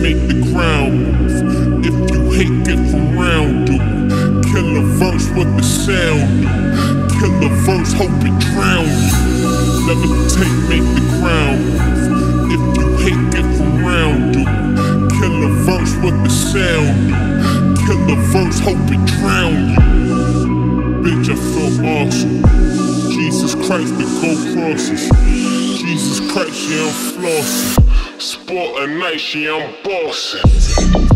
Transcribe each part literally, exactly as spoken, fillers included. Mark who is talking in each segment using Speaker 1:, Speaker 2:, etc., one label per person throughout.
Speaker 1: make the ground move. If you hate, get from round, dude. Kill a verse with the sound, dude. Kill a verse, hope it drown you. Levitate, make the ground move. If you hate, get from round, dude. Kill a verse with the sound, dude. Kill a verse, hope it drown you. Bitch, I feel awesome. Jesus Christ, the gold crosses. Jesus Christ, yeah, I'm flossing. Sport a night, yeah, I'm bossing.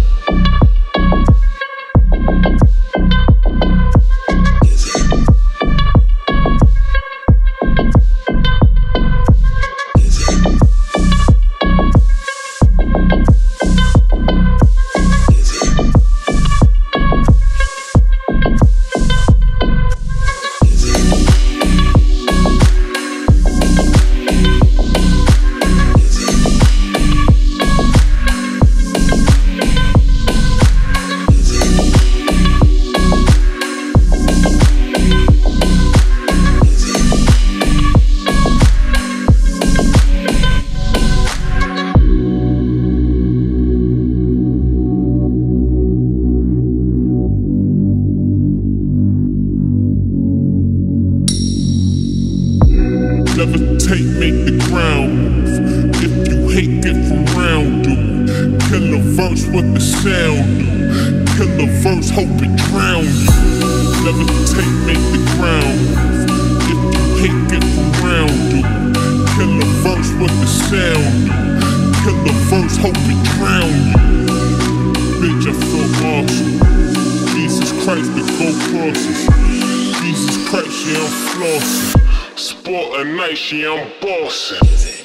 Speaker 1: Levitate, make the ground move. If you hate, get from round, dude. Kill a verse with the sound, dude. Kill a verse, hope it drown you. Levitate, make the ground move. If you hate, get from round, dude. Kill a verse with the sound, dude. Kill a verse, hope it drown you. Bitch, I feel awesome. Jesus Christ, the gold crosses. Jesus Christ, yeah, I'm flossing. Sport a night, yeah, I'm bossing.